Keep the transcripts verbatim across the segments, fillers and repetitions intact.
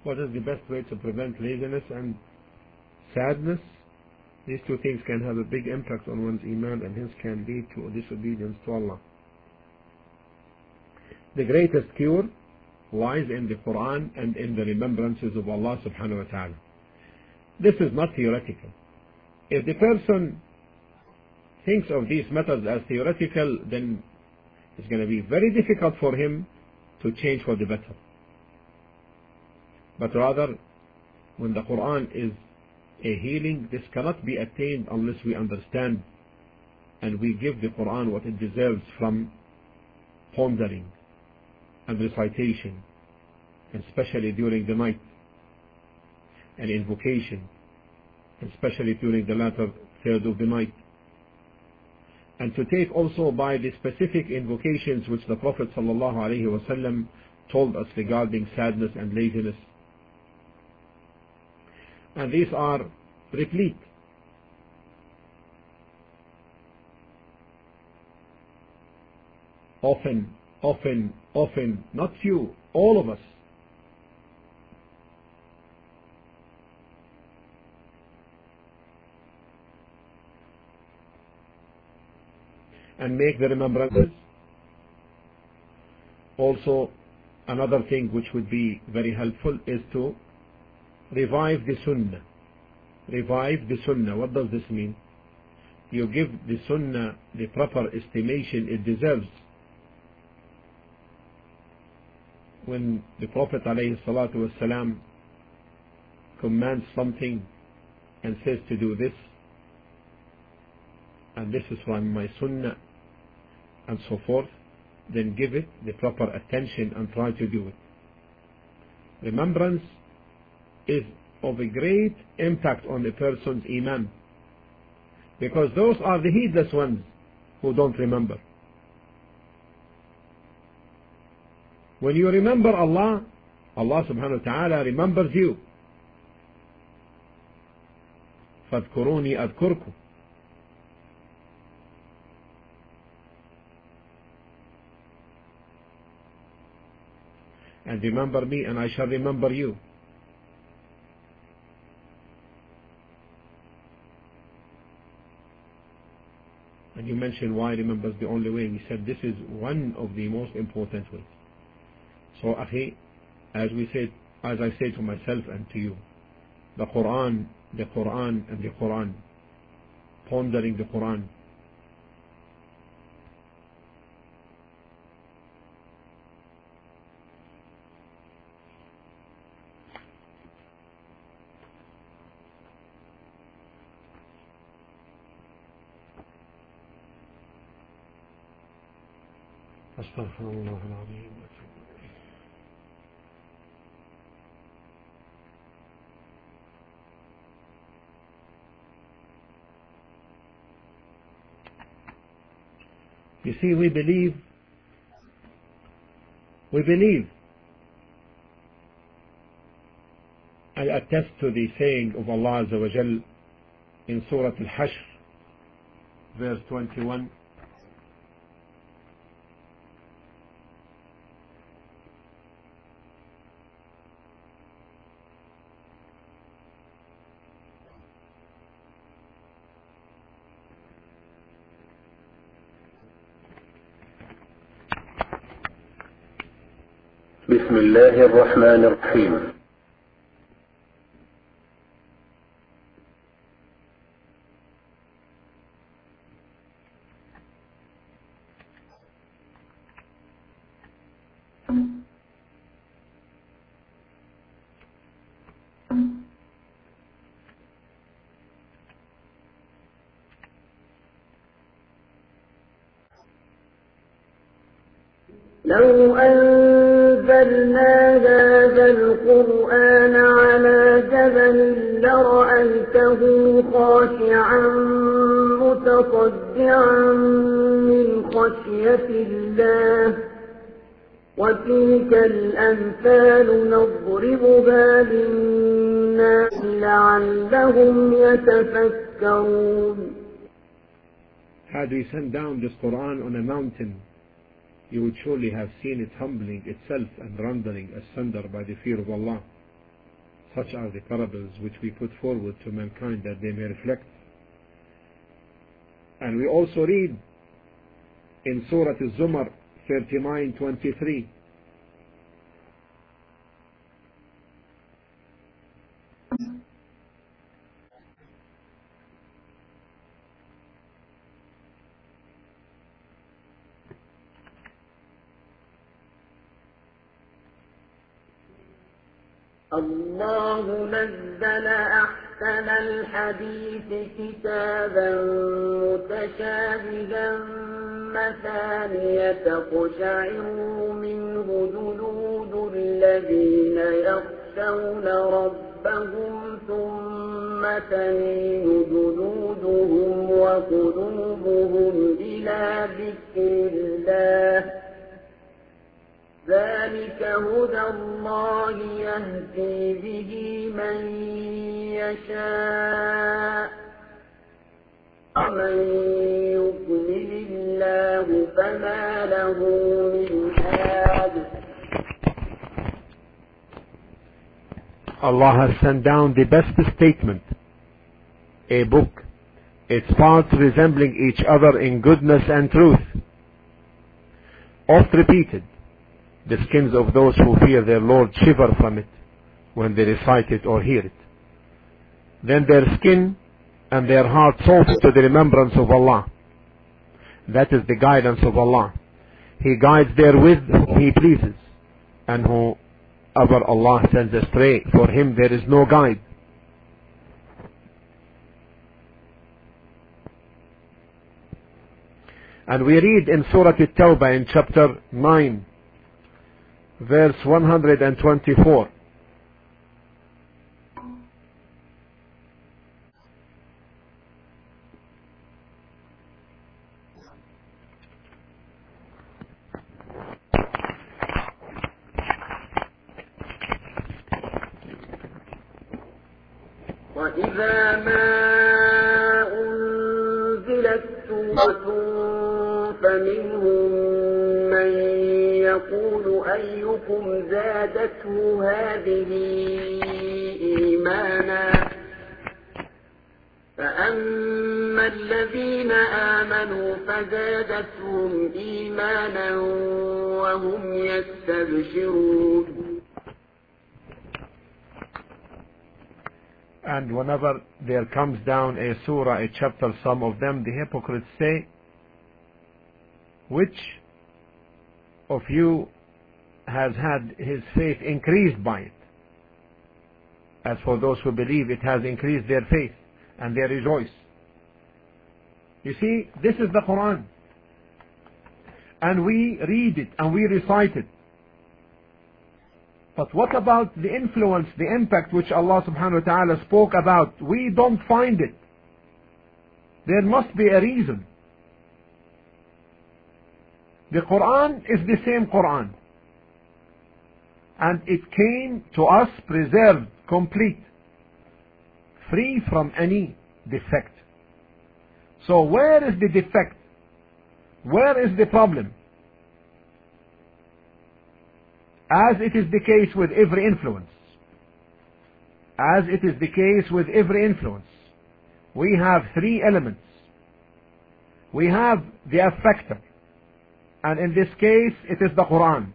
What is the best way to prevent laziness and sadness? These two things can have a big impact on one's iman and hence can lead to disobedience to Allah. The greatest cure lies in the Quran and in the remembrances of Allah subhanahu wa ta'ala. This is not theoretical. If the person thinks of these methods as theoretical, then it's going to be very difficult for him to change for the better. But rather, when the Quran is a healing, this cannot be attained unless we understand and we give the Quran what it deserves from pondering and recitation, and especially during the night, and invocation, and especially during the latter third of the night, and to take also by the specific invocations which the Prophet ﷺ told us regarding sadness and laziness. And these are replete. Often, often, often, not few, all of us and make the remembrances. Also, another thing which would be very helpful is to revive the Sunnah. Revive the Sunnah. What does this mean? You give the Sunnah the proper estimation it deserves. When the Prophet ﷺ commands something and says to do this, and this is from my Sunnah, and so forth, then give it the proper attention and try to do it. Remembrance is of a great impact on a person's iman, because those are the heedless ones who don't remember. When you remember Allah, Allah subhanahu wa ta'ala remembers you. فَاذْكُرُونِي أَذْكُرْكُمْ. And remember me and I shall remember you. And you mentioned why remember is the only way. We said this is one of the most important ways. So, akhi, as we said, as I say to myself and to you, the Quran, the Quran and the Quran, pondering the Quran. Astaghfirullah al-Azim. You see, we believe, we believe, I attest to the saying of Allah Azza wa Jal in Surah Al-Hashr, verse twenty-one, بسم الله الرحمن الرحيم. لو أنزلنا هذا القرآن على جبل لرأيته خاشعا متصدعا من خشية الله وتلك الأمثال نضربها للناس لعلهم يتفكرون. Had we sent down this Quran on a mountain, you would surely have seen it humbling itself and rendering asunder by the fear of Allah. Such are the parables which we put forward to mankind that they may reflect. And we also read in Surah Al-Zumar thirty-nine twenty-three, الله نزل أحسن الحديث كتابا متشابها مثانية تقشعر منه جلود الذين يخشون ربهم ثم تلين جلودهم وقلوبهم إلى ذكر الله ذلك هدى الله يهدي به من يشاء ومن يضلل الله فما له من هاد. Allah has sent down the best statement, a book, its parts resembling each other in goodness and truth, oft repeated. The skins of those who fear their Lord shiver from it when they recite it or hear it. Then their skin and their heart soft to the remembrance of Allah. That is the guidance of Allah. He guides therewith whom He pleases, and whoever Allah sends astray, for him there is no guide. And we read in Surah At-Tawbah in chapter nine, verse one hundred twenty-four. وإذا ما أنزلت سورة فمنهم من يقول أيكم زادته هذه إيمانا فأما الذين آمنوا فزادتهم إيمانا وهم يستبشرون. And whenever there comes down a surah, a chapter, some of them, the hypocrites say, which of you has had his faith increased by it? As for those who believe, it has increased their faith, and they rejoice. You see, this is the Quran, and we read it and we recite it. But what about the influence, the impact which Allah subhanahu wa ta'ala spoke about? We don't find it. There must be a reason. The Quran is the same Quran, and it came to us preserved, complete, free from any defect. So where is the defect? Where is the problem? As it is the case with every influence, as it is the case with every influence, we have three elements. We have the affector, and in this case it is the Quran.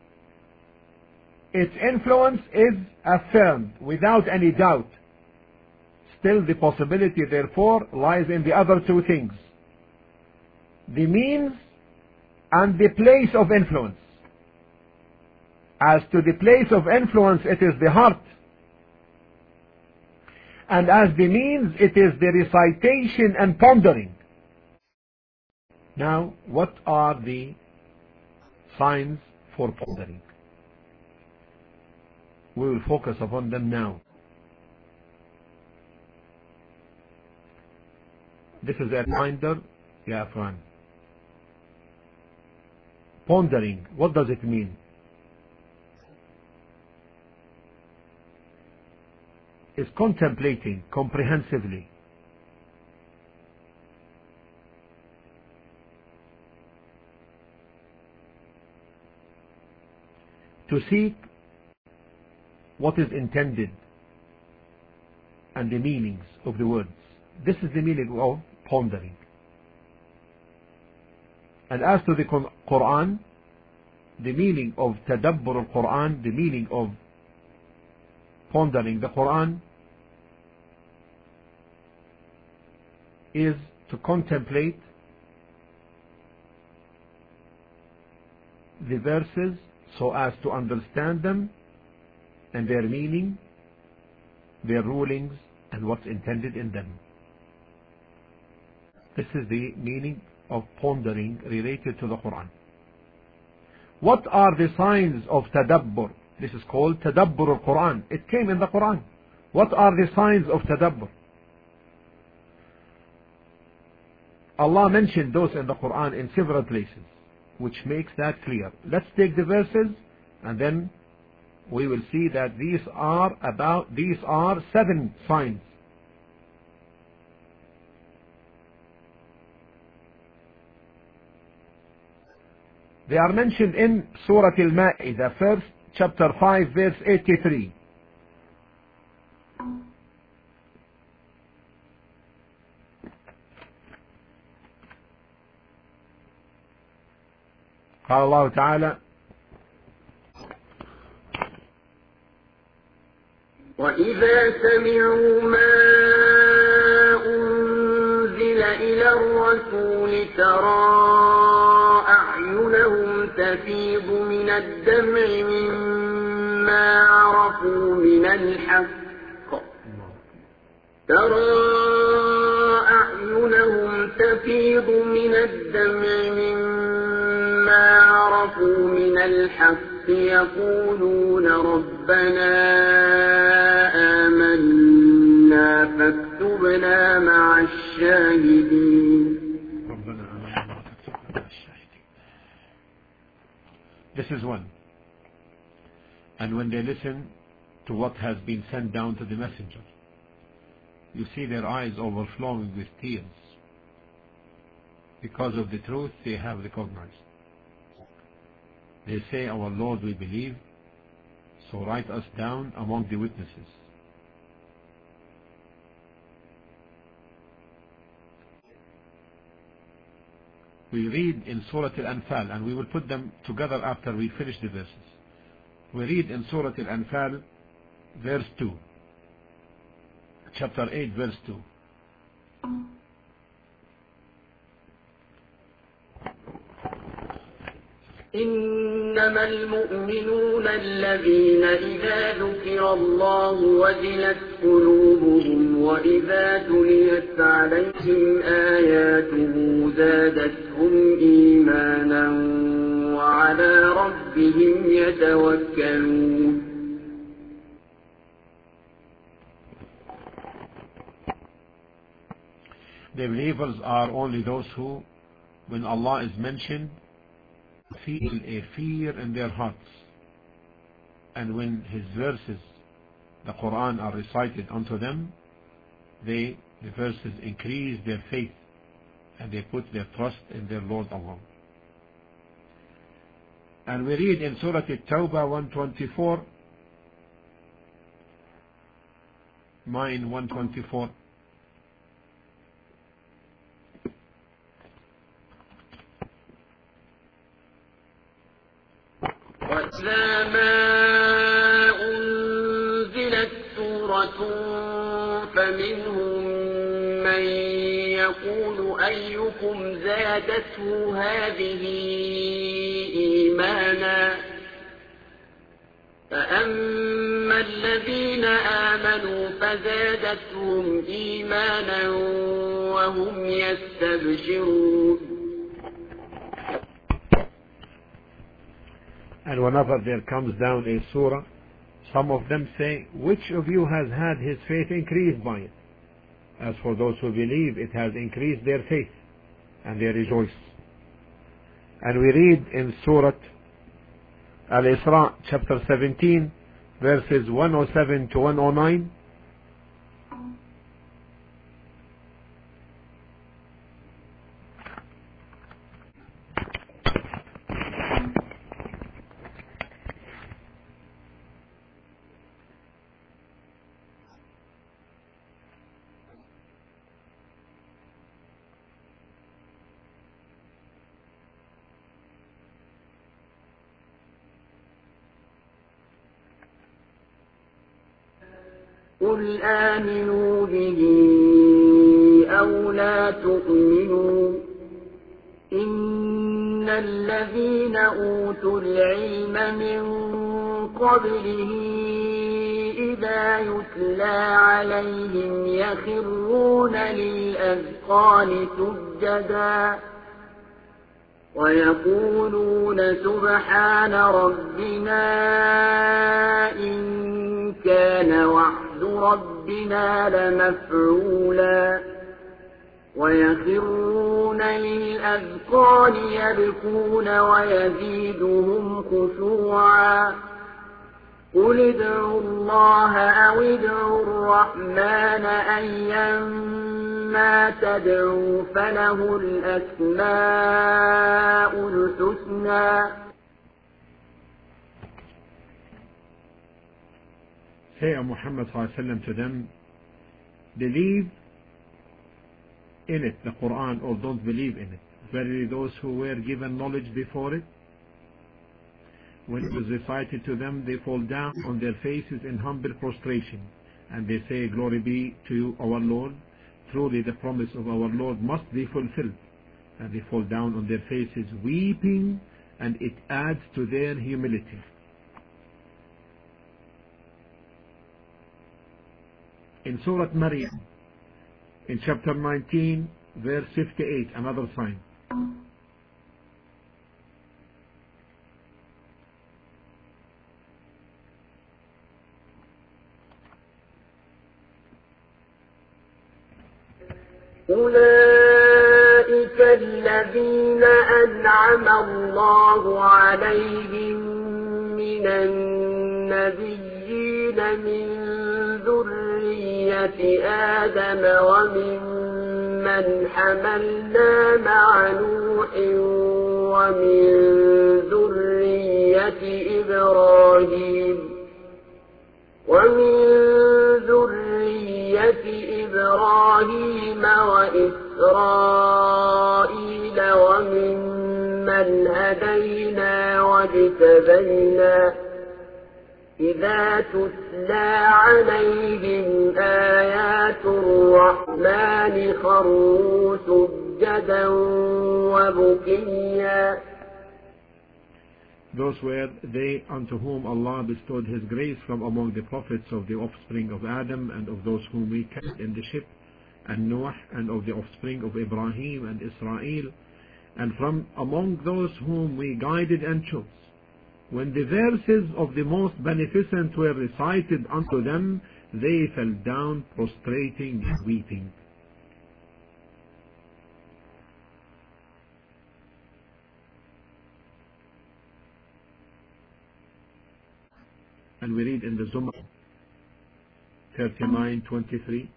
Its influence is affirmed without any doubt. Still, the possibility therefore lies in the other two things: the means and the place of influence. As to the place of influence, it is the heart, and as the means, it is the recitation and pondering. Now, what are the signs for pondering? We will focus upon them now. This is a reminder, Ya Afran. Pondering, what does it mean? Is contemplating comprehensively. To seek what is intended and the meanings of the words. This is the meaning of pondering. And as to the Quran, the meaning of tadabbur al-Quran, the meaning of pondering the Quran, is to contemplate the verses so as to understand them and their meaning, their rulings, and what's intended in them. This is the meaning of pondering related to the Quran. What are the signs of tadabbur? This is called tadabbur al-Quran. It came in the Quran. What are the signs of tadabbur? Allah mentioned those in the Quran in several places, which makes that clear. Let's take the verses and then we will see that these are about these are seven signs. They are mentioned in Surah Al-Ma'idah, first chapter five, verse eighty-three. قال الله تعالى: وإذا سمعوا ما أنزل إلى الرسول ترى أعينهم تفيض من الدمع مما عرفوا من الحق ترى أعينهم تفيض من الدمع مما عرفوا من الحق يقولون ربنا آمنا فاكتبنا مع الشاهدين. This is one. And when they listen to what has been sent down to the messenger, you see their eyes overflowing with tears because of the truth they have recognized. They say, our Lord, we believe, so write us down among the witnesses. We read in Surah Al-Anfal, and we will put them together after we finish the verses. We read in Surah Al-Anfal, verse two, chapter eight, verse two. إنما المؤمنون الذين إذا ذكر الله وجلت قلوبهم وإذا تليت عليهم آياته زادتهم إيمانا وعلى ربهم يتوكلون. The believers are only those who, when Allah is mentioned, feel a fear in their hearts, and when His verses, the Quran, are recited unto them, they, the verses, increase their faith and they put their trust in their Lord Allah. And we read in Surah At-Tawbah one twenty-four, mine one twenty-four. وَإِذَا مَا أُنزِلَتْ سُورَةٌ فَمِنْهُم مَّن يَقُولُ أَيُّكُمْ زَادَتْهُ هَٰذِهِ إِيمَانًا فَأَمَّا الَّذِينَ آمَنُوا فَزَادَتْهُمْ إِيمَانًا وَهُمْ يَسْتَبْشِرُونَ. And whenever there comes down a surah, some of them say, which of you has had his faith increased by it? As for those who believe, it has increased their faith, and they rejoice. And we read in Surah Al-Isra, chapter seventeen, verses one oh seven to one oh nine, قل آمنوا به أو لا تؤمنوا إن الذين أوتوا العلم من قبله إذا يتلى عليهم يخرون للأذقان سجدا ويقولون سبحان ربنا إن كان وعد ربنا لمفعولا ويخرون للأذقان يبكون ويزيدهم خشوعا قل ادعوا الله أو ادعوا الرحمن أيما تدعوا فله الأسماء الحسنى. Say, O Muhammad sallallahu alaihi wasallam, to them, believe in it, the Quran, or don't believe in it. Verily those who were given knowledge before it, when it was recited to them, they fall down on their faces in humble prostration, and they say, Glory be to you, our Lord. Truly the promise of our Lord must be fulfilled. And they fall down on their faces weeping, and it adds to their humility. In Surah Maryam, in chapter nineteen, verse fifty-eight, another sign. أولئك الذين أنعم الله عليهم من النبيين من ذرية آدم وممن حملنا مع نوح ومن ذرية إبراهيم ومن ذرية إبراهيم وإسرائيل وممن هدينا واجتبينا إذا تتلى عليهم آيات الرحمن خروا سجدا وبكيا. Those were they unto whom Allah bestowed His grace from among the prophets of the offspring of Adam and of those whom we kept in the ship, and Noah, and of the offspring of Ibrahim and Israel, and from among those whom we guided and chose. When the verses of the most beneficent were recited unto them, they fell down prostrating and weeping. And we read in the Zumar thirty-nine twenty-three.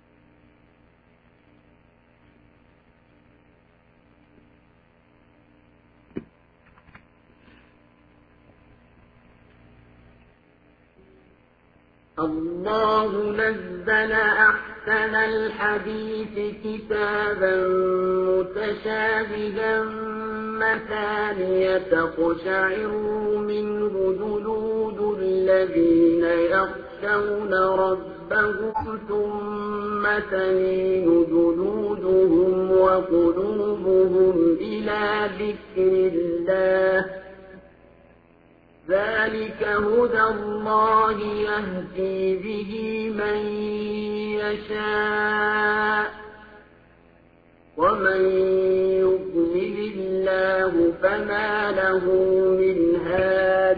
الله نزل أحسن الحديث كتابا متشابها مثانية تقشعر منه جلود الذين يخشون ربهم ثم تلين جلودهم وقلوبهم إلى ذكر الله ذلك هدى الله يهدي به من يشاء ومن يضلل الله فما له من هاد.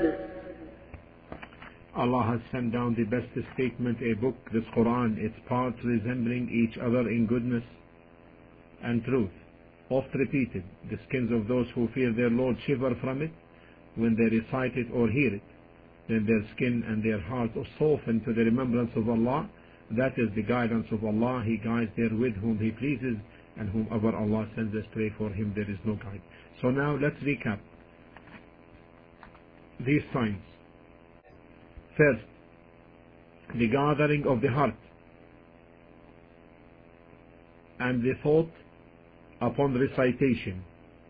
Allah has sent down the best statement, a book, this Quran, its parts resembling each other in goodness and truth, oft repeated. The skins of those who fear their Lord shiver from it when they recite it or hear it. Then their skin and their hearts are softened to the remembrance of Allah. That is the guidance of Allah. He guides therewith whom He pleases, and whomever Allah sends astray, for him there is no guide. So now let's recap these signs. First, the gathering of the heart and the thought upon recitation.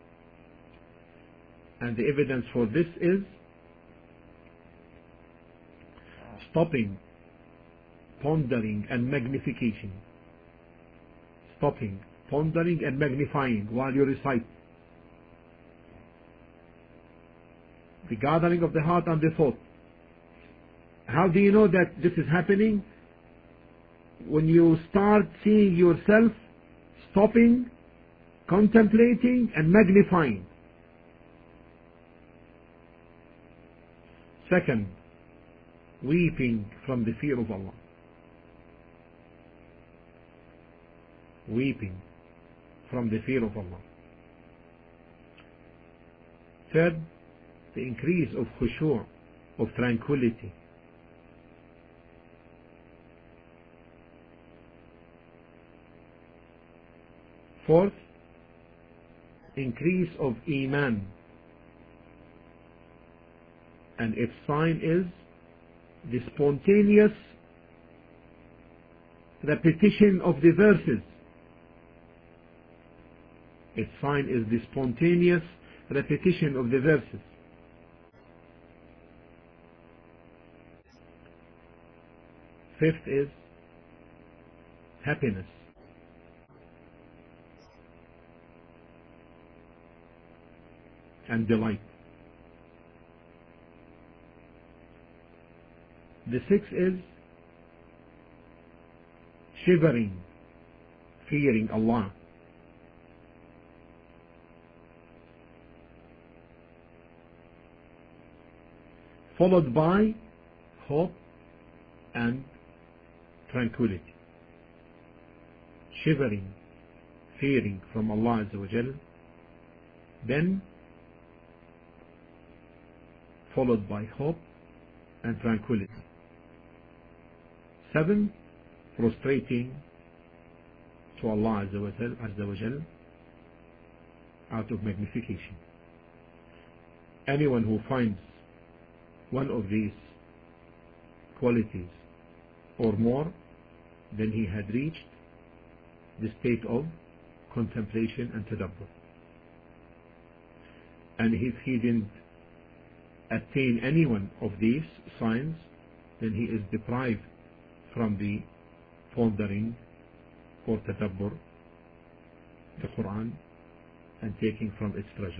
And the evidence for this is stopping pondering and magnification. Stopping, pondering and magnifying while you recite. The gathering of the heart and the thought. How do you know that this is happening? When you start seeing yourself stopping, contemplating and magnifying. Second, weeping from the fear of Allah. Weeping from the fear of Allah. Third, the increase of khushu', of tranquility. Fourth, increase of iman. And its sign is the spontaneous repetition of the verses. Its sign is the spontaneous repetition of the verses. Fifth is happiness. And delight. The sixth is shivering, fearing Allah. Followed by hope and tranquility. Shivering, fearing from Allah Azza wa Jal. Then followed by hope and tranquility. Seven, prostrating to Allah Azza wa Jal, Azza wa Jal out of magnification. Anyone who finds one of these qualities or more, then he had reached the state of contemplation and tadabbur. And if he didn't attain any one of these signs, then he is deprived from the pondering or tadabbur the Quran and taking from its treasures.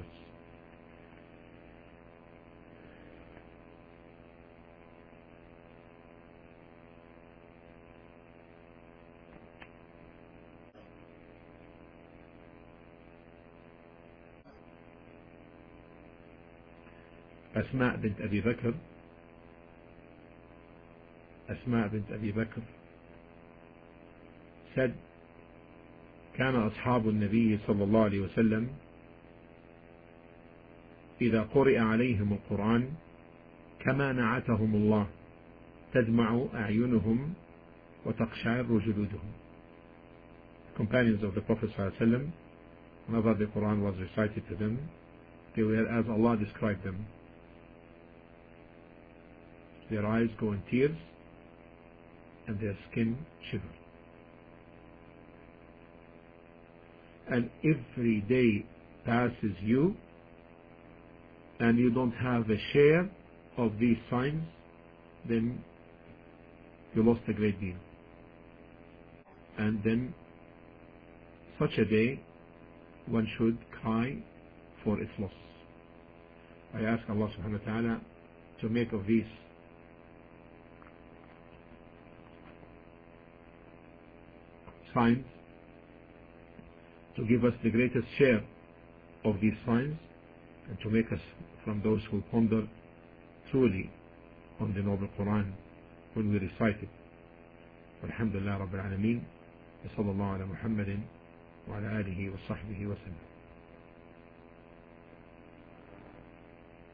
أسماء بنت أبي بكر أسماء بنت أبي بكر said كان أصحاب النبي صلى الله عليه وسلم إذا قرئ عليهم القرآن كما نعتهم الله تدمع أعينهم وتقشعر جلودهم. Companions of the Prophet صلى الله عليه وسلم, whenever the Quran was recited to them, they were as Allah described them. Their eyes go in tears and their skin shiver. And every day passes you and you don't have a share of these signs, then you lost a great deal. And then such a day one should cry for its loss. I ask Allah subhanahu wa ta'ala to make of these signs, to give us the greatest share of these signs, and to make us from those who ponder truly on the noble Quran when we recite it. Alhamdulillah Rabbil Alameen. Wa sallallahu ala Muhammadin wa ala alihi wa sahbihi wa sallam.